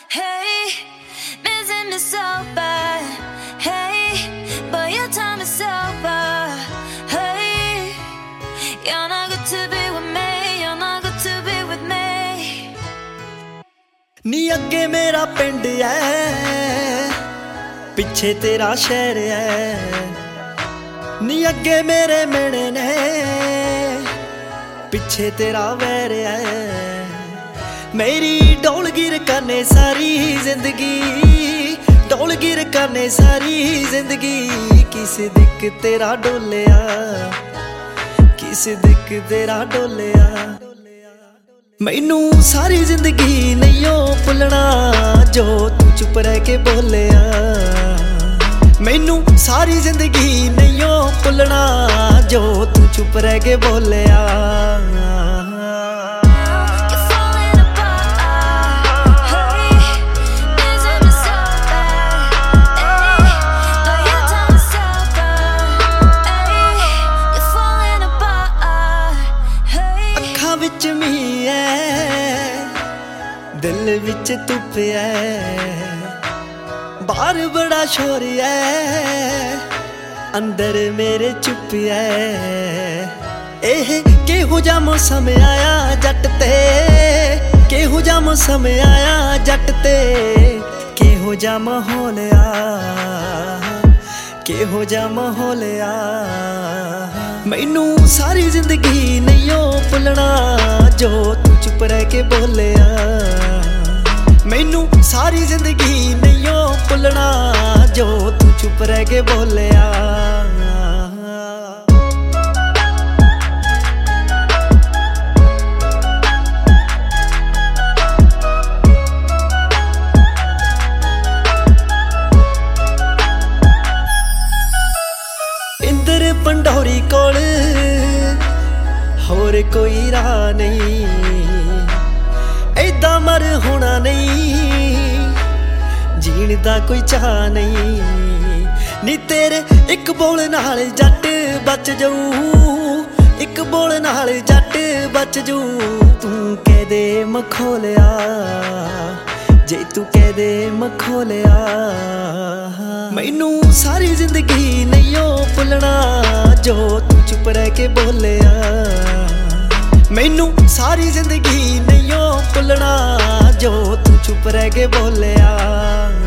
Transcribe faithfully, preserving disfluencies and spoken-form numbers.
Hey, missing me so bad. Hey, but your time is over. Hey, you're not good to be with me. You're not good to be with me. नी अगे मेरा पिंड है, पिछे तेरा शहर है। नी अगे मेरे मेणे ने, पिछे तेरा वैर है। मेरी डोलगिर करने सारी जिंदगी, डोलगिर करने सारी जिंदगी। किस दिक तेरा डोलिया, किस दिक तेरा डोलिया। मैनू सारी जिंदगी नहीं भुलना जो तू चुप रह के बोलिया। मैनू सारी जिंदगी नहीं भुलना जो तू चुप रह के बोलिया। विच मी है, दिल विच धुप है। बाहर बड़ा शोर है, अंदर मेरे चुप है। एह केहू जा मौसम आया जट ते, केहू जा मौसम आया जट ते। केहू जा माहौल आ, केहू जा माहौल आ। मैनू सारी जिंदगी नहीं भुलना जो तू चुप रह के बोलिया। मैनू सारी जिंदगी नहीं भुलना जो तू चुप रह के बोलिया। इंदर पंडोरी कोल होर कोई राह नहीं, ऐदा मर होना नहीं, जीण दा कोई चाह नहीं। नी तेरे एक बोल नाल जट बच जाऊ, एक बोल नाल जट बच जाऊ। तू कह दे मखोलिया, जे तू कह दे मखोलिया। मैनू सारी जिंदगी नहीं भुलना जो तू चुप रह के बोलिया। मैनू सारी जिंदगी नहीं भुलना जो तू चुप रह के बोलिया।